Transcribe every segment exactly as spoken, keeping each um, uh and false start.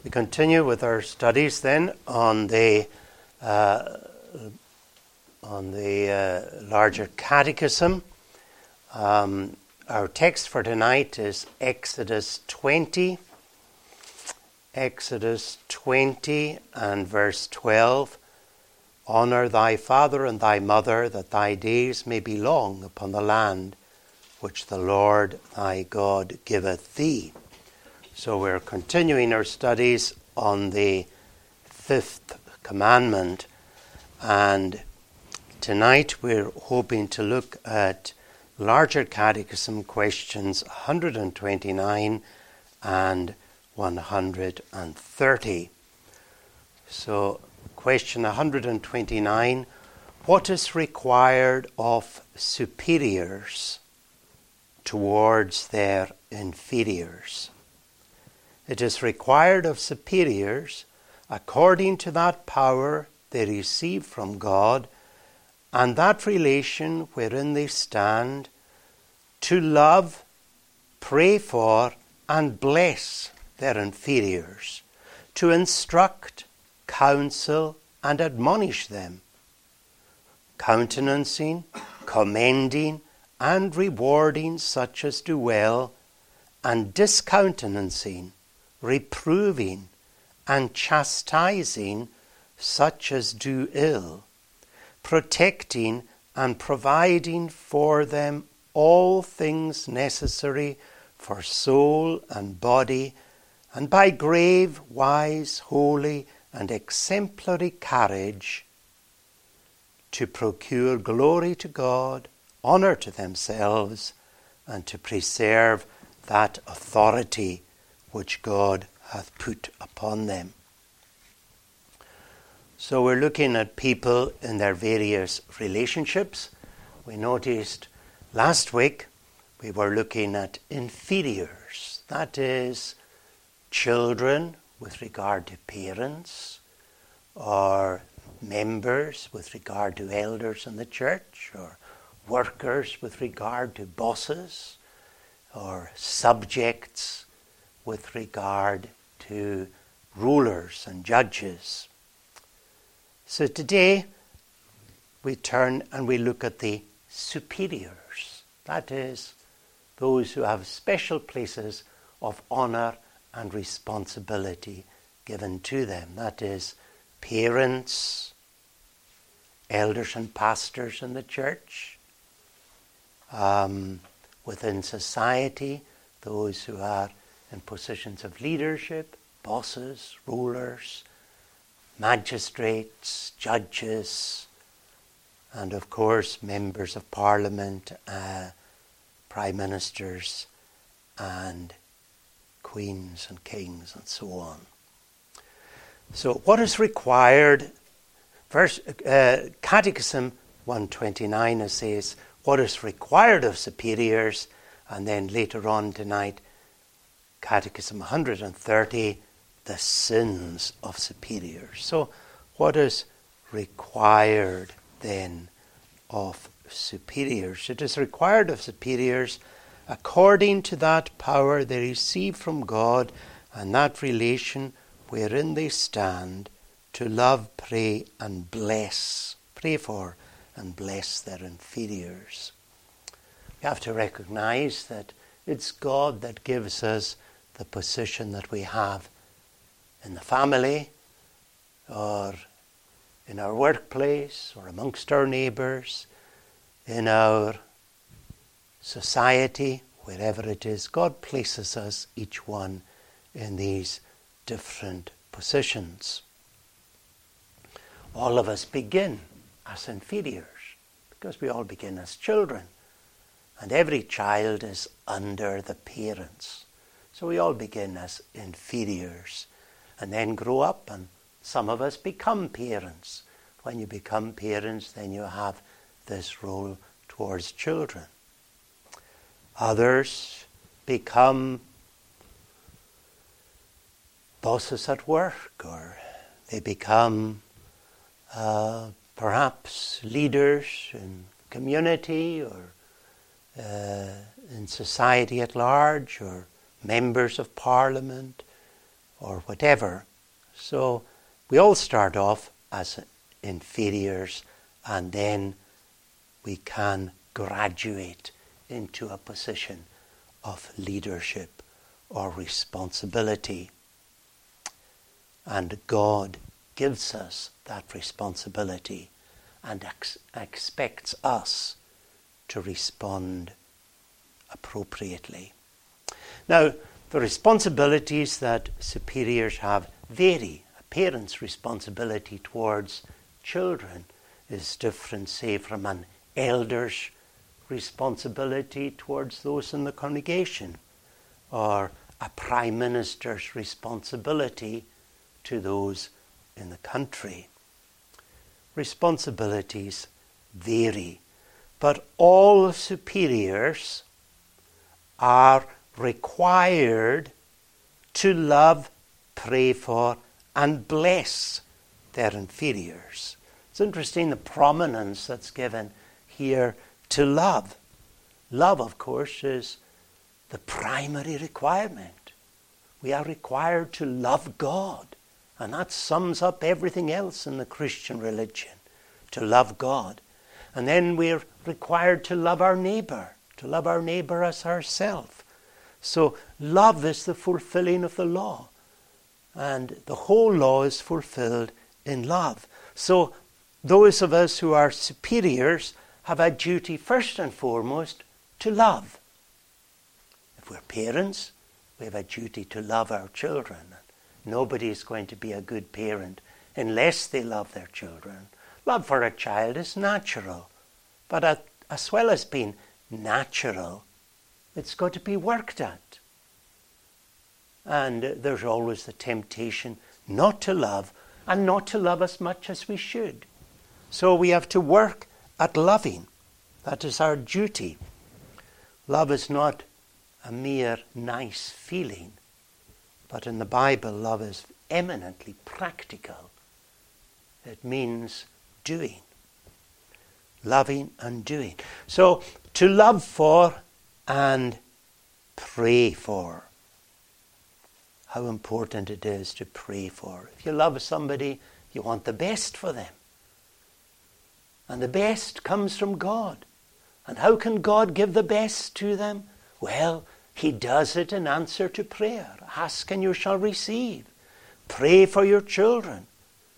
We continue with our studies then on the uh, on the uh, larger catechism. Um, our text for tonight is Exodus twenty. Exodus twenty and verse twelve. Honour thy father and thy mother, that thy days may be long upon the land which the Lord thy God giveth thee. So we're continuing our studies on the fifth commandment, and tonight we're hoping to look at larger catechism questions one hundred twenty-nine and one hundred thirty. So question one hundred twenty-nine, what is required of superiors towards their inferiors? It is required of superiors, according to that power they receive from God, and that relation wherein they stand, to love, pray for, and bless their inferiors, to instruct, counsel, and admonish them, countenancing, commending, and rewarding such as do well, and discountenancing, reproving, and chastising such as do ill, protecting and providing for them all things necessary for soul and body, and by grave, wise, holy, and exemplary carriage to procure glory to God, honour to themselves, and to preserve that authority which God hath put upon them. So we're looking at people in their various relationships. We noticed last week we were looking at inferiors, that is, children with regard to parents, or members with regard to elders in the church, or workers with regard to bosses, or subjects with regard to rulers and judges. So today we turn and we look at the superiors, that is, those who have special places of honour and responsibility given to them, that is, parents, elders and pastors in the church, um, within society, those who are in positions of leadership, bosses, rulers, magistrates, judges, and of course members of parliament, uh, prime ministers, and queens and kings, and so on. So what is required? Verse, uh, Catechism one twenty-nine, it says, what is required of superiors, and then later on tonight, Catechism one hundred thirty, the sins of superiors. So what is required then of superiors? It is required of superiors according to that power they receive from God and that relation wherein they stand, to love, pray, and bless, pray for and bless their inferiors. We have to recognize that it's God that gives us the position that we have in the family, or in our workplace, or amongst our neighbours, in our society, wherever it is. God places us, each one, in these different positions. All of us begin as inferiors, because we all begin as children, and every child is under the parents. So we all begin as inferiors, and then grow up, and some of us become parents. When you become parents, then you have this role towards children. Others become bosses at work, or they become uh, perhaps leaders in community, or uh, in society at large, or members of parliament, or whatever. So we all start off as inferiors, and then we can graduate into a position of leadership or responsibility. And God gives us that responsibility and ex- expects us to respond appropriately. Now, the responsibilities that superiors have vary. A parent's responsibility towards children is different, say, from an elder's responsibility towards those in the congregation, or a prime minister's responsibility to those in the country. Responsibilities vary, but all superiors are required to love, pray for, and bless their inferiors. It's interesting the prominence that's given here to love. Love, of course, is the primary requirement. We are required to love God, and that sums up everything else in the Christian religion, to love God. And then we're required to love our neighbour, to love our neighbour as ourselves. So love is the fulfilling of the law, and the whole law is fulfilled in love. So those of us who are superiors have a duty first and foremost to love. If we're parents, we have a duty to love our children. Nobody is going to be a good parent unless they love their children. Love for a child is natural, but as well as being natural, it's got to be worked at. And there's always the temptation not to love, and not to love as much as we should. So we have to work at loving. That is our duty. Love is not a mere nice feeling, but in the Bible, love is eminently practical. It means doing. Loving and doing. So to love for and pray for. How important it is to pray for. If you love somebody, you want the best for them. And the best comes from God. And how can God give the best to them? Well, He does it in answer to prayer. Ask and you shall receive. Pray for your children.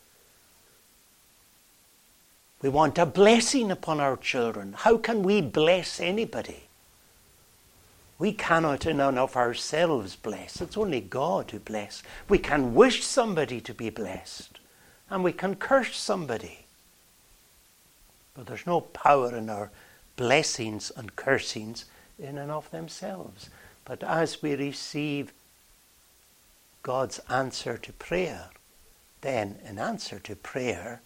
We want a blessing upon our children. How can we bless anybody? We cannot in and of ourselves bless. It's only God who blesses. We can wish somebody to be blessed, and we can curse somebody. But there's no power in our blessings and cursings in and of themselves. But as we receive God's answer to prayer, then in answer to prayer,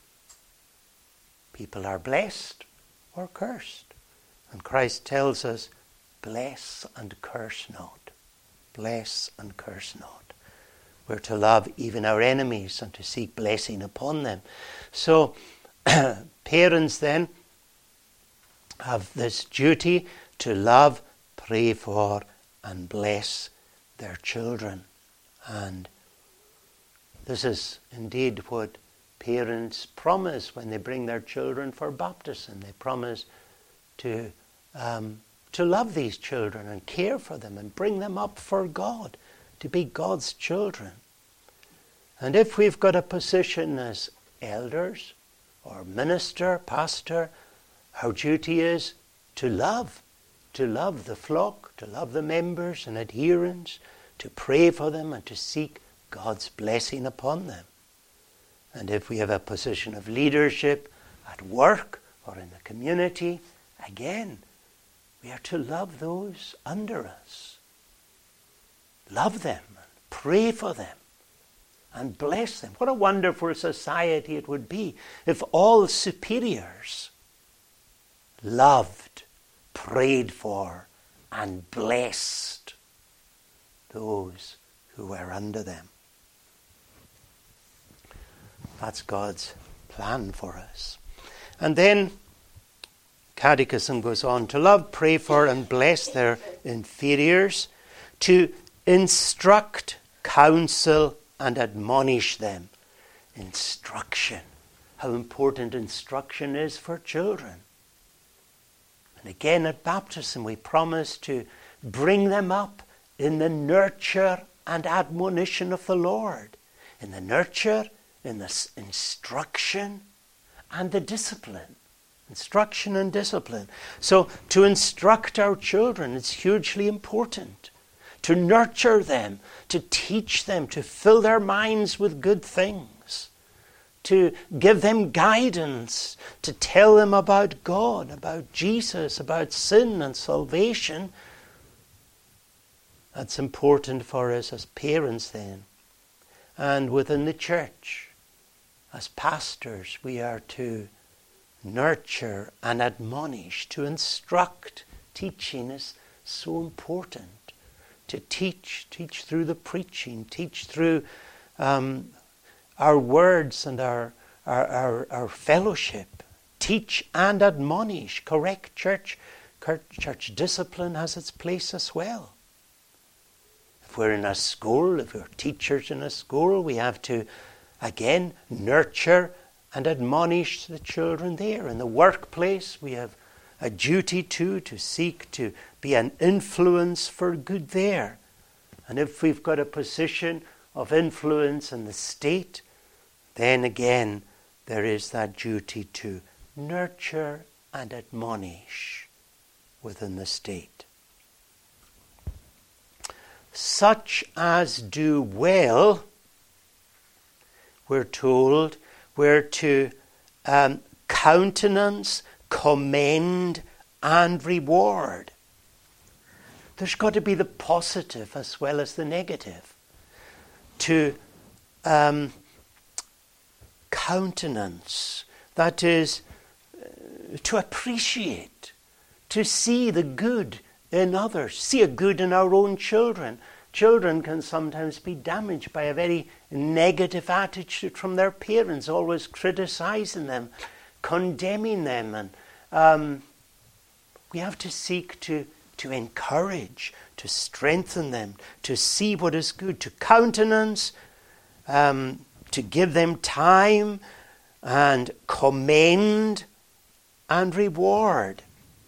people are blessed or cursed. And Christ tells us, bless and curse not. Bless and curse not. We're to love even our enemies and to seek blessing upon them. So parents then have this duty to love, pray for, and bless their children. And this is indeed what parents promise when they bring their children for baptism. They promise to um, to love these children and care for them and bring them up for God, to be God's children. And if we've got a position as elders or minister, pastor, our duty is to love, to love the flock, to love the members and adherents, to pray for them and to seek God's blessing upon them. And if we have a position of leadership at work or in the community, again, we are to love those under us. Love them, pray for them, and bless them. What a wonderful society it would be if all superiors loved, prayed for, and blessed those who were under them. That's God's plan for us. And then Catechism goes on to love, pray for, and bless their inferiors, to instruct counsel and admonish them. Instruction. How important instruction is for children. And again at baptism we promise to bring them up in the nurture and admonition of the Lord. In the nurture, in the instruction and the discipline. Instruction and discipline. So to instruct our children is hugely important. To nurture them, to teach them, to fill their minds with good things. To give them guidance, to tell them about God, about Jesus, about sin and salvation. That's important for us as parents then. And within the church, as pastors, we are to nurture and admonish, to instruct. Teaching is so important. To teach, teach through the preaching, teach through um, our words and our, our, our, our fellowship. Teach and admonish. Correct church, church discipline has its place as well. If we're in a school, if we're teachers in a school, we have to, again, nurture and admonish the children there. In the workplace, we have a duty too to seek to be an influence for good there. And if we've got a position of influence in the state, then again there is that duty to nurture and admonish within the state. Such as do well, we're told, we're to um, countenance, commend, and reward. There's got to be the positive as well as the negative. To um, countenance, that is, uh, to appreciate, to see the good in others, see a good in our own children. Children can sometimes be damaged by a very negative attitude from their parents, always criticizing them, condemning them. And um, we have to seek to, to encourage, to strengthen them, to see what is good, to countenance, um, to give them time and commend and reward.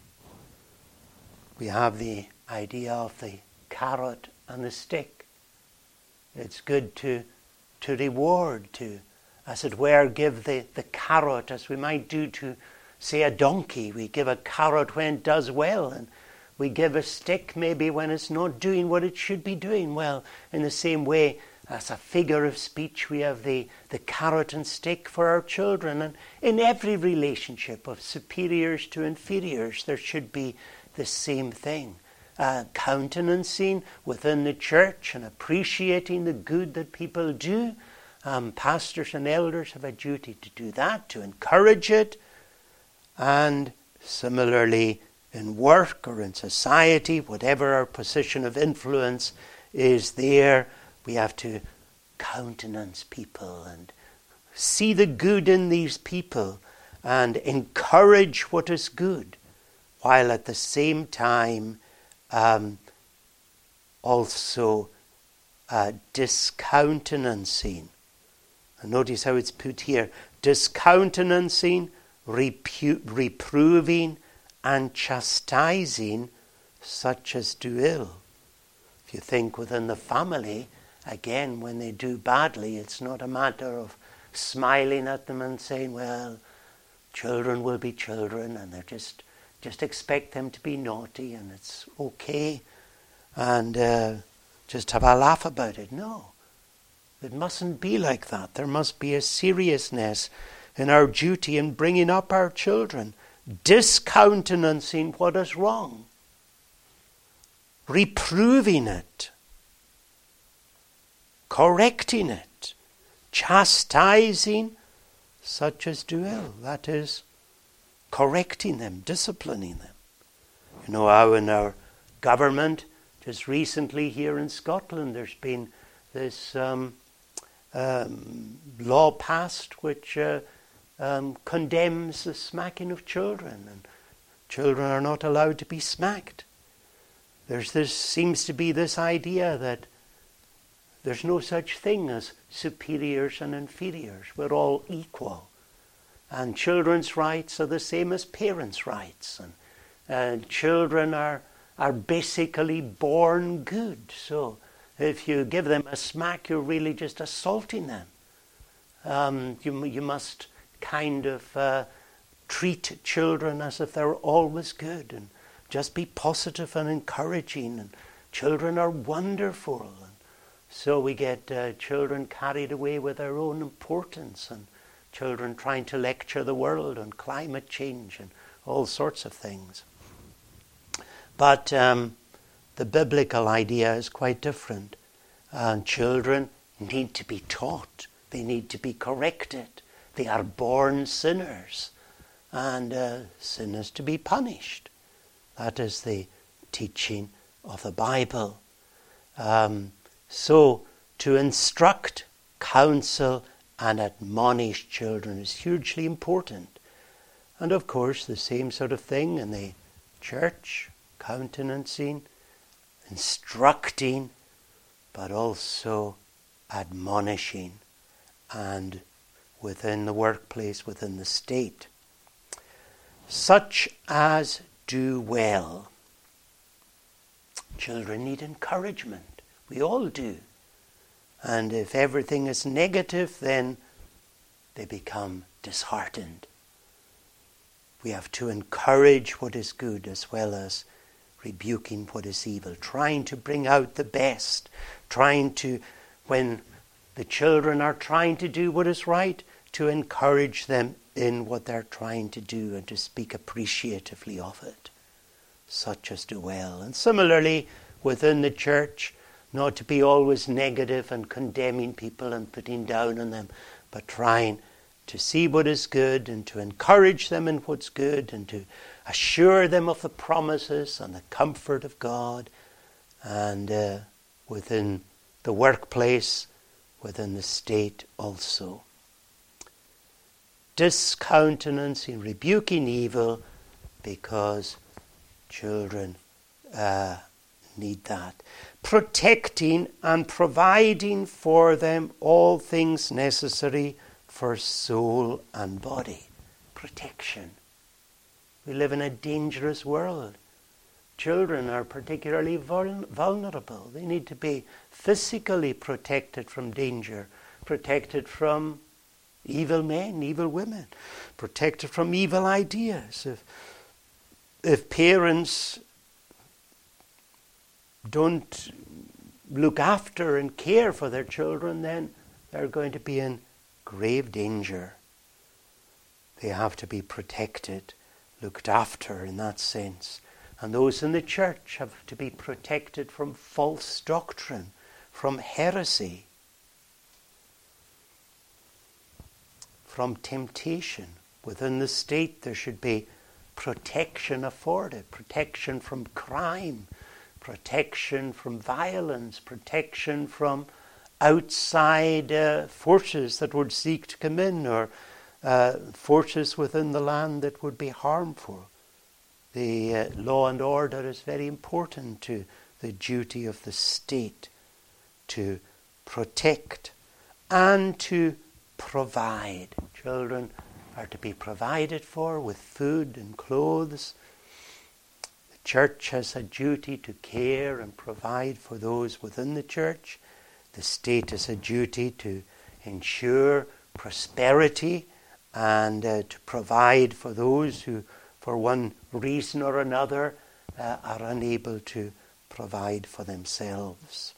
We have the idea of the carrot and the stick. It's good to to reward, to, as it were, give the, the carrot as we might do to, say, a donkey. We give a carrot when it does well, and we give a stick maybe when it's not doing what it should be doing well. In the same way, as a figure of speech, we have the, the carrot and stick for our children. And in every relationship of superiors to inferiors, there should be the same thing. Uh, countenancing within the church and appreciating the good that people do. Um, pastors and elders have a duty to do that, to encourage it. And similarly, in work or in society, whatever our position of influence is there, we have to countenance people and see the good in these people and encourage what is good, while at the same time um, also uh, discountenancing. And notice how it's put here: discountenancing, repu- reproving, and chastising such as do ill. If you think within the family, again, when they do badly, it's not a matter of smiling at them and saying, well, children will be children, and they're just just expect them to be naughty, and it's okay, and uh, just have a laugh about it. No, it mustn't be like that. There must be a seriousness in our duty in bringing up our children, discountenancing what is wrong, reproving it, correcting it, chastising such as do ill. That is, correcting them, disciplining them. You know how in our government, just recently here in Scotland, there's been this um, um, law passed which uh, um, condemns the smacking of children, and children are not allowed to be smacked. There's this seems to be this idea that there's no such thing as superiors and inferiors. We're all equal. And children's rights are the same as parents' rights. And uh, children are, are basically born good. So if you give them a smack, you're really just assaulting them. Um, you, you must kind of uh, treat children as if they're always good and just be positive and encouraging. And children are wonderful. And so we get uh, children carried away with their own importance, and children trying to lecture the world on climate change and all sorts of things. But um, the biblical idea is quite different. Uh, children need to be taught. They need to be corrected. They are born sinners, and uh, sin is to be punished. That is the teaching of the Bible. Um, so to instruct, counsel, and admonish children is hugely important. And of course, the same sort of thing in the church, countenancing, instructing, but also admonishing, and within the workplace, within the state. Such as do well. Children need encouragement. We all do. And if everything is negative, then they become disheartened. We have to encourage what is good as well as rebuking what is evil, trying to bring out the best, trying to, when the children are trying to do what is right, to encourage them in what they're trying to do and to speak appreciatively of it, such as do well. And similarly, within the church, not to be always negative and condemning people and putting down on them, but trying to see what is good and to encourage them in what's good and to assure them of the promises and the comfort of God, and uh, within the workplace, within the state also. Discountenancing, rebuking evil, because children uh, need that. Protecting and providing for them all things necessary for soul and body. Protection. We live in a dangerous world. Children are particularly vul- vulnerable. They need to be physically protected from danger, protected from evil men, evil women, protected from evil ideas. If, if parents don't look after and care for their children, then they're going to be in grave danger. They have to be protected, looked after in that sense. And those in the church have to be protected from false doctrine, from heresy, from temptation. Within the state there should be protection afforded, protection from crime, protection from violence, protection from outside uh, forces that would seek to come in, or uh, forces within the land that would be harmful. The uh, law and order is very important to the duty of the state to protect and to provide. Children are to be provided for with food and clothes. The church has a duty to care and provide for those within the church. The state has a duty to ensure prosperity and uh, to provide for those who, for one reason or another, uh, are unable to provide for themselves.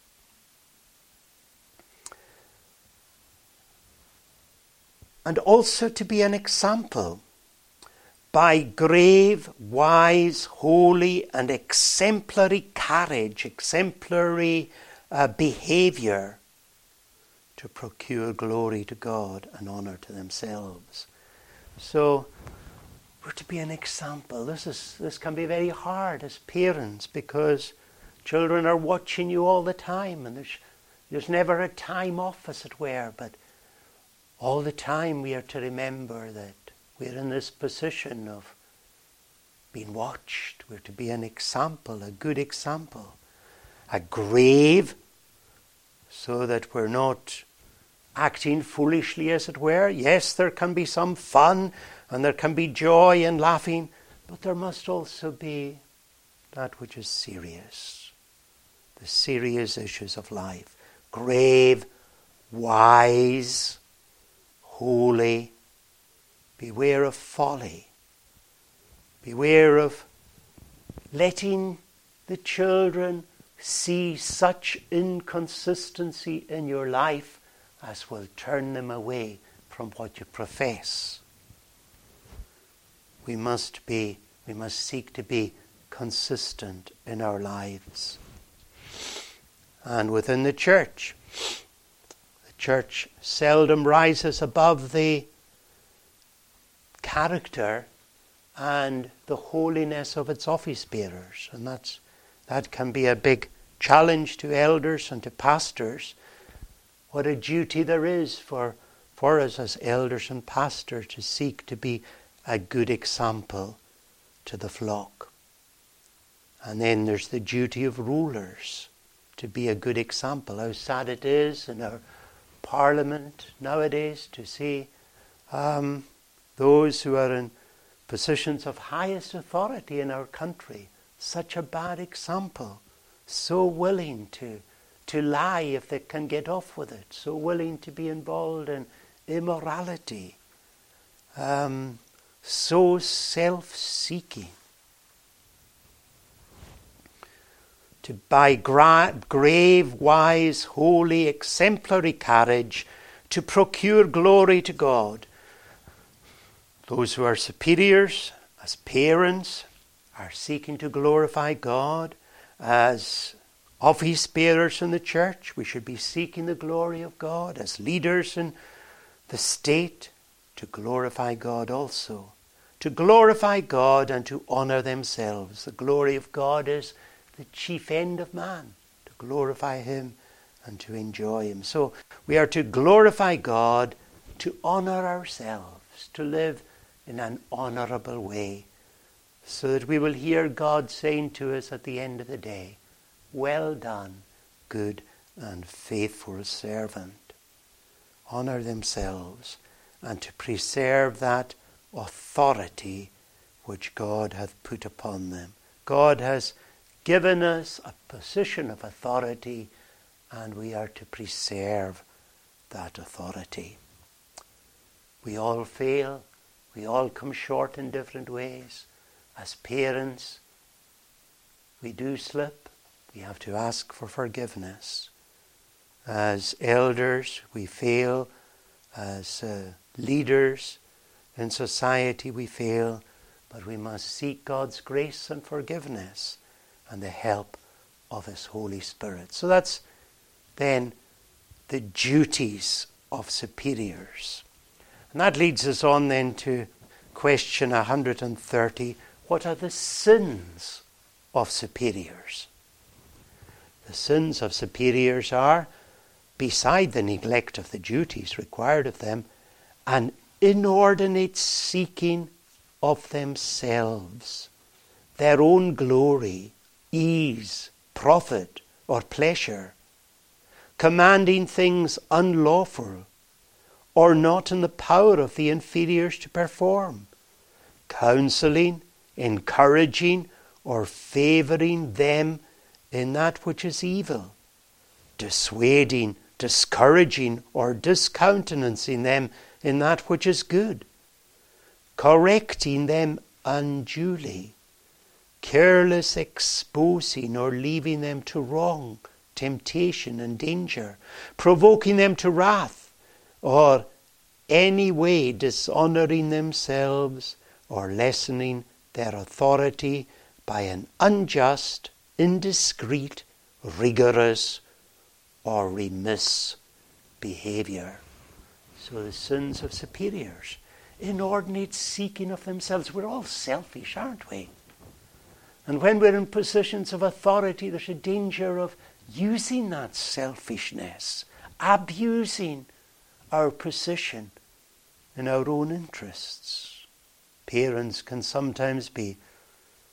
And also to be an example by grave, wise, holy, and exemplary carriage, exemplary uh, behavior, to procure glory to God and honor to themselves. So we're to be an example. This is this can be very hard as parents, because children are watching you all the time, and there's there's never a time off, as it were, but all the time we are to remember that we're in this position of being watched. We're to be an example, a good example. A grave, so that we're not acting foolishly, as it were. Yes, there can be some fun and there can be joy and laughing, but there must also be that which is serious, the serious issues of life. Grave, wise, holy. Beware of folly. Beware of letting the children see such inconsistency in your life as will turn them away from what you profess. We must be, we must seek to be consistent in our lives. And within the church, the church seldom rises above the character and the holiness of its office bearers. And that's, that can be a big challenge to elders and to pastors. What a duty there is for, for us as elders and pastors to seek to be a good example to the flock. And then there's the duty of rulers to be a good example. How sad it is in our parliament nowadays to see um, those who are in positions of highest authority in our country, such a bad example, so willing to, to lie if they can get off with it, so willing to be involved in immorality, um, so self-seeking. To by gra- grave, wise, holy, exemplary courage to procure glory to God. Those who are superiors, as parents, are seeking to glorify God. As office bearers in the church, we should be seeking the glory of God. As leaders in the state, to glorify God also. To glorify God and to honour themselves. The glory of God is the chief end of man, to glorify him and to enjoy him. So we are to glorify God, to honour ourselves, to live in an honourable way, so that we will hear God saying to us at the end of the day, well done, good and faithful servant. Honour themselves and to preserve that authority which God hath put upon them. God has given us a position of authority, and we are to preserve that authority. We all fail. We all come short in different ways. As parents, we do slip. We have to ask for forgiveness. As elders, we fail. As uh, leaders in society, we fail. But we must seek God's grace and forgiveness and the help of his Holy Spirit. So that's then the duties of superiors. And that leads us on then to question one hundred thirty. What are the sins of superiors? The sins of superiors are, beside the neglect of the duties required of them, an inordinate seeking of themselves, their own glory, ease, profit, or pleasure, commanding things unlawful, or not in the power of the inferiors to perform, counselling, encouraging, or favouring them in that which is evil, dissuading, discouraging, or discountenancing them in that which is good, correcting them unduly, careless exposing or leaving them to wrong, temptation and danger, provoking them to wrath, or any way dishonouring themselves or lessening their authority by an unjust, indiscreet, rigorous, or remiss behaviour. So the sins of superiors, inordinate seeking of themselves. We're all selfish, aren't we? And when we're in positions of authority, there's a danger of using that selfishness, abusing our position in our own interests. Parents can sometimes be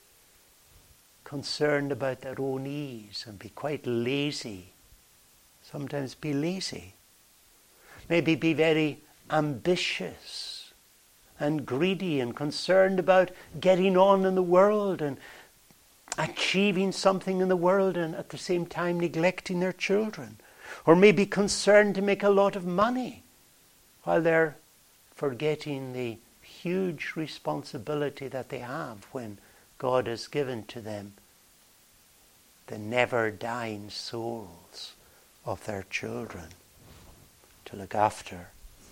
concerned about their own ease and be quite lazy. sometimes be lazy, maybe be very ambitious and greedy and concerned about getting on in the world and achieving something in the world, and at the same time neglecting their children. Or maybe concerned to make a lot of money while they're forgetting the huge responsibility that they have when God has given to them the never-dying souls of their children to look after.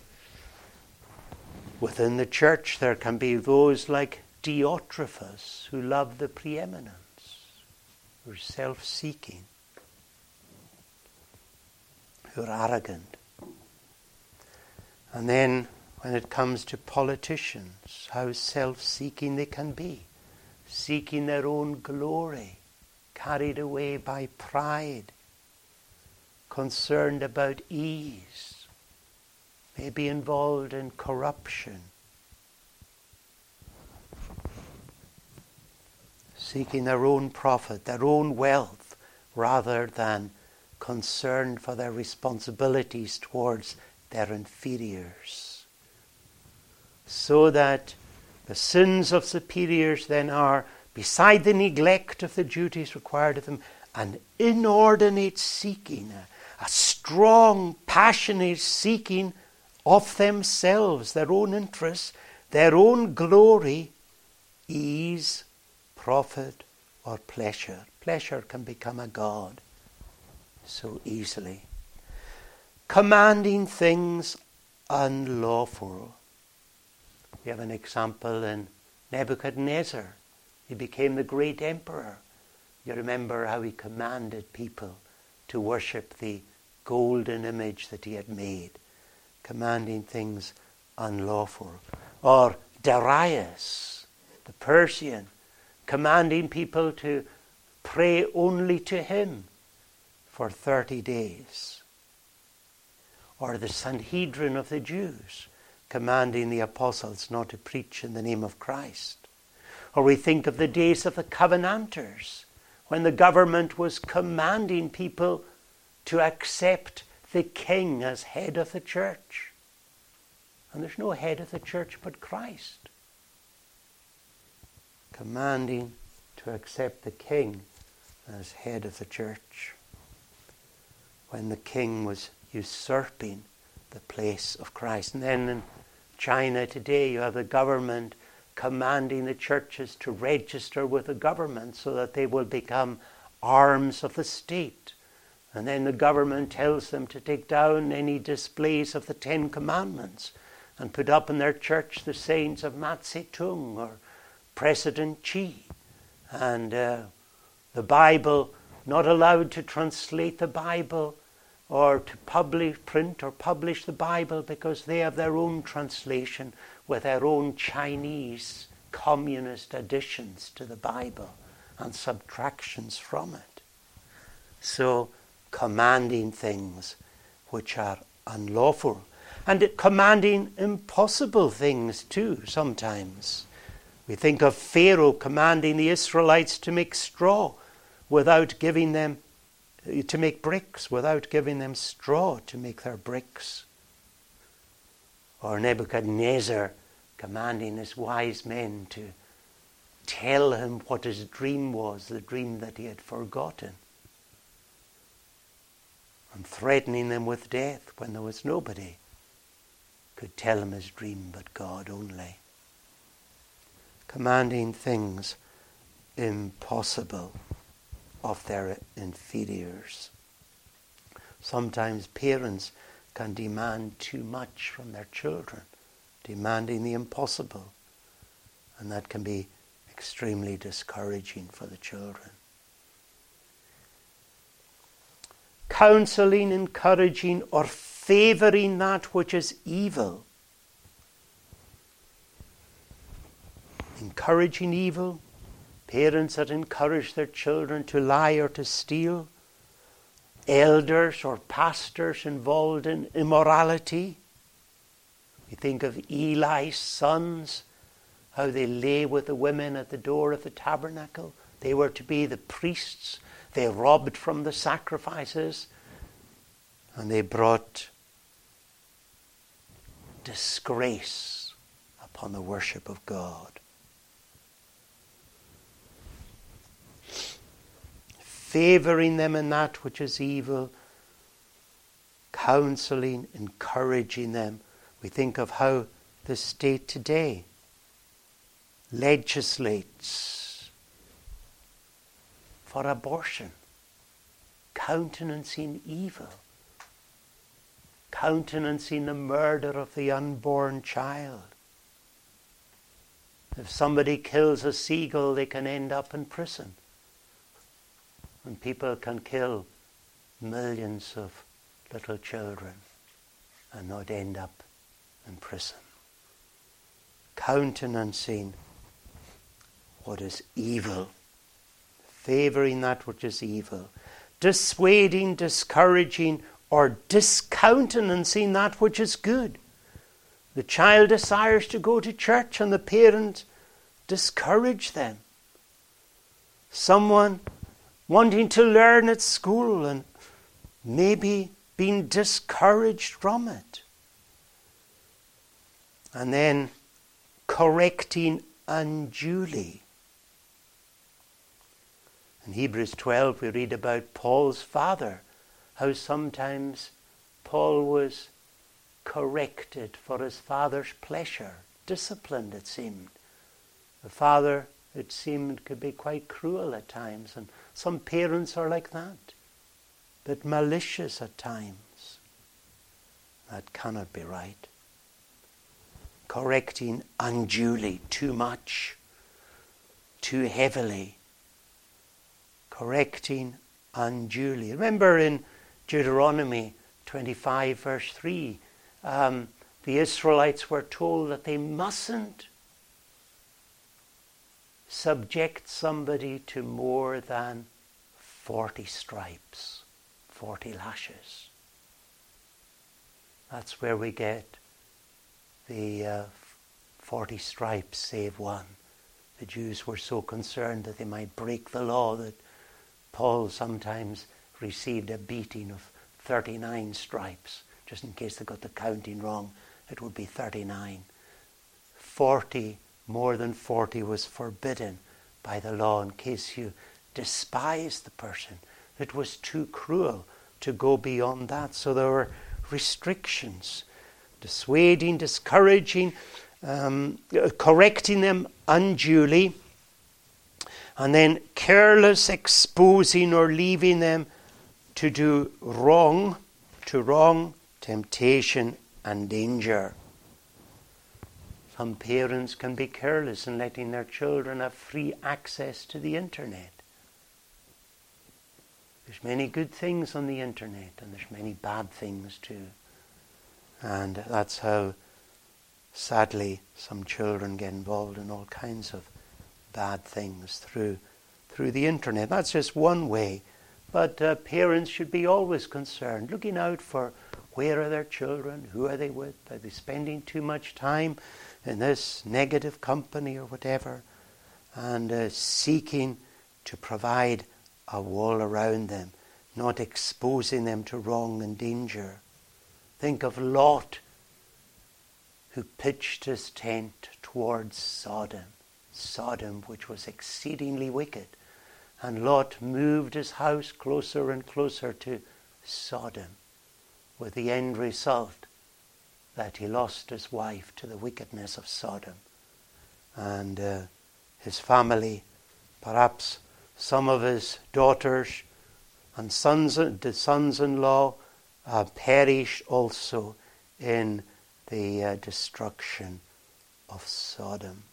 Within the church there can be those like Diotrephes who love the preeminence, who are self-seeking, who are arrogant. And then when it comes to politicians, how self-seeking they can be, seeking their own glory, carried away by pride, concerned about ease, maybe involved in corruption, seeking their own profit, their own wealth, rather than concerned for their responsibilities towards their inferiors. So that the sins of superiors then are, beside the neglect of the duties required of them, an inordinate seeking, a, a strong, passionate seeking of themselves, their own interests, their own glory, ease, profit, or pleasure. Pleasure can become a god so easily. Commanding things unlawful. We have an example in Nebuchadnezzar. He became the great emperor. You remember how he commanded people to worship the golden image that he had made, commanding things unlawful. Or Darius, the Persian, commanding people to pray only to him for thirty days. Or the Sanhedrin of the Jews, commanding the apostles not to preach in the name of Christ. Or we think of the days of the Covenanters, when the government was commanding people to accept the king as head of the church. And there's no head of the church but Christ. Commanding to accept the king as head of the church, when the king was usurping the place of Christ. And then in China today you have the government commanding the churches to register with the government so that they will become arms of the state. And then the government tells them to take down any displays of the Ten Commandments and put up in their church the sayings of Mao Zedong or President Xi. And uh, the Bible, not allowed to translate the Bible or to publish, print or publish the Bible, because they have their own translation with their own Chinese communist additions to the Bible and subtractions from it. So, commanding things which are unlawful. And it commanding impossible things too, sometimes. We think of Pharaoh commanding the Israelites to make straw without giving them, to make bricks without giving them straw to make their bricks. Or Nebuchadnezzar commanding his wise men to tell him what his dream was, the dream that he had forgotten. And threatening them with death when there was nobody could tell him his dream but God only. Commanding things impossible of their inferiors. Sometimes parents can demand too much from their children, demanding the impossible, and that can be extremely discouraging for the children. Counseling, encouraging, or favoring that which is evil. Encouraging evil, parents that encourage their children to lie or to steal, elders or pastors involved in immorality. We think of Eli's sons, how they lay with the women at the door of the tabernacle. They were to be the priests. They robbed from the sacrifices. And they brought disgrace upon the worship of God. Favoring them in that which is evil, counseling, encouraging them. We think of how the state today legislates for abortion, countenancing evil, countenancing the murder of the unborn child. If somebody kills a seagull, they can end up in prison. And people can kill millions of little children and not end up in prison. Countenancing what is evil, favouring that which is evil, dissuading, discouraging, or discountenancing that which is good. The child desires to go to church and the parents discourage them. Someone wanting to learn at school and maybe being discouraged from it. And then correcting unduly. In Hebrews twelve we read about Paul's father, how sometimes Paul was corrected for his father's pleasure, disciplined it seemed. The father, it seemed, could be quite cruel at times, and some parents are like that, but malicious at times. That cannot be right. Correcting unduly, too much, too heavily. Correcting unduly. Remember in Deuteronomy twenty-five verse three, um, the Israelites were told that they mustn't subject somebody to more than forty stripes, forty lashes. That's where we get the uh, forty stripes save one. The Jews were so concerned that they might break the law that Paul sometimes received a beating of thirty-nine stripes, just in case they got the counting wrong. It would be thirty-nine. forty, more than forty was forbidden by the law in case you despised the person. It was too cruel to go beyond that. So there were restrictions, dissuading, discouraging, um, correcting them unduly, and then careless exposing or leaving them to do wrong, to wrong, temptation and danger. Some parents can be careless in letting their children have free access to the internet. There's many good things on the internet and there's many bad things too. And that's how, sadly, some children get involved in all kinds of bad things through through the internet. That's just one way. But uh, parents should be always concerned, looking out for where are their children, who are they with, are they spending too much time in this negative company or whatever, and uh, seeking to provide a wall around them, not exposing them to wrong and danger. Think of Lot, who pitched his tent towards Sodom, Sodom which was exceedingly wicked, and Lot moved his house closer and closer to Sodom, with the end result that he lost his wife to the wickedness of Sodom. And uh, his family, perhaps some of his daughters and sons, the sons-in-law uh, perished also in the uh, destruction of Sodom.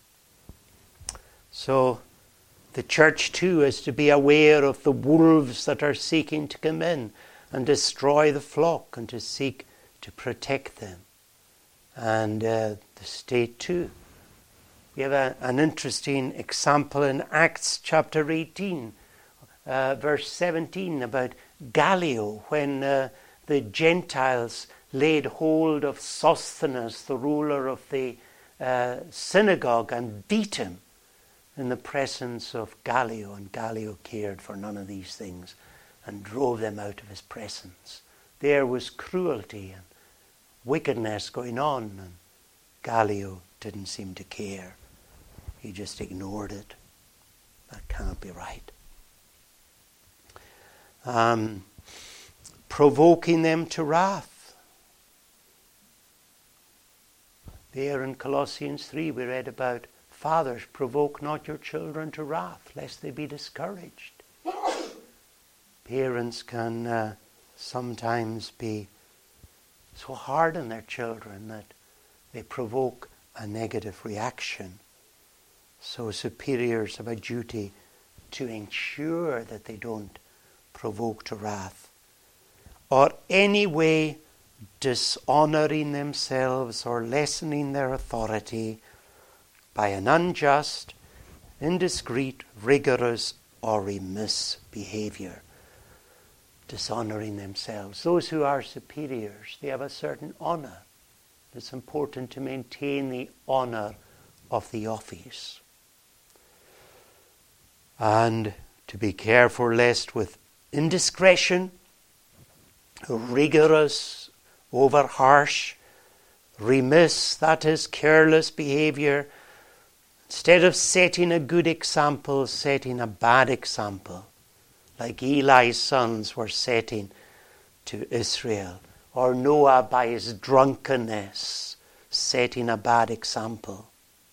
So the church too is to be aware of the wolves that are seeking to come in and destroy the flock and to seek to protect them. And uh, the state too. We have a, an interesting example in Acts chapter eighteen, uh, verse seventeen, about Gallio, when uh, the Gentiles laid hold of Sosthenes, the ruler of the uh, synagogue, and beat him in the presence of Gallio. And Gallio cared for none of these things and drove them out of his presence. there was cruelty and wickedness going on, and Gallio didn't seem to care. He just ignored it. That can't be right. Um, provoking them to wrath. There in Colossians three we read about, fathers, provoke not your children to wrath, lest they be discouraged. Parents can uh, sometimes be so hard on their children that they provoke a negative reaction. So superiors have a duty to ensure that they don't provoke to wrath, or any way dishonouring themselves or lessening their authority by an unjust, indiscreet, rigorous, or remiss behaviour. Dishonouring themselves. Those who are superiors, they have a certain honour. It's important to maintain the honour of the office. And to be careful lest with indiscretion, rigorous, over harsh, remiss, that is careless behaviour, instead of setting a good example, setting a bad example, like Eli's sons were setting to Israel, or Noah by his drunkenness setting a bad example.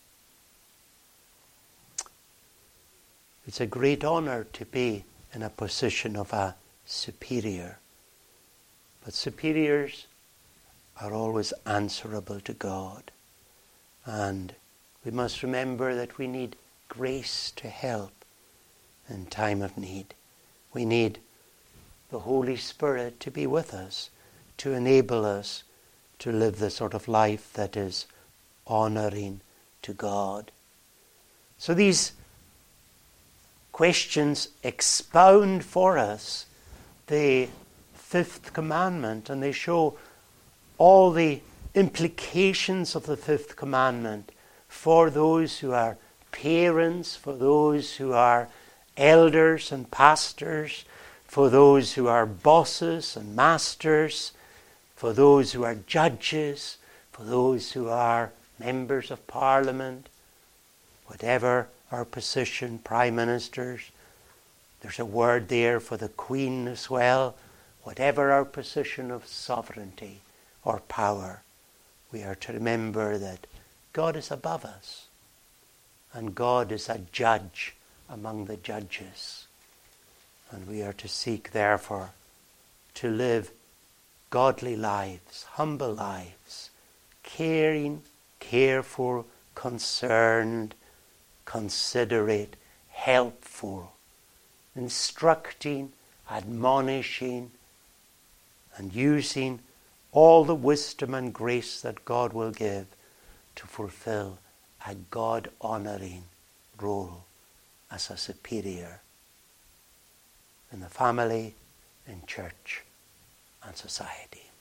It's a great honour to be in a position of a superior. But superiors are always answerable to God. And we must remember that we need grace to help in time of need. We need the Holy Spirit to be with us, to enable us to live the sort of life that is honouring to God. So these questions expound for us the fifth commandment, and they show all the implications of the fifth commandment for those who are parents, for those who are elders and pastors, for those who are bosses and masters, for those who are judges, for those who are members of parliament, whatever our position, prime ministers. There's a word there for the Queen as well. Whatever our position of sovereignty or power, we are to remember that God is above us, and God is a judge among the judges. And we are to seek, therefore, to live godly lives, humble lives, caring, careful, concerned, considerate, helpful, instructing, admonishing, and using all the wisdom and grace that God will give to fulfill a God-honouring role as a superior in the family, in church, and society.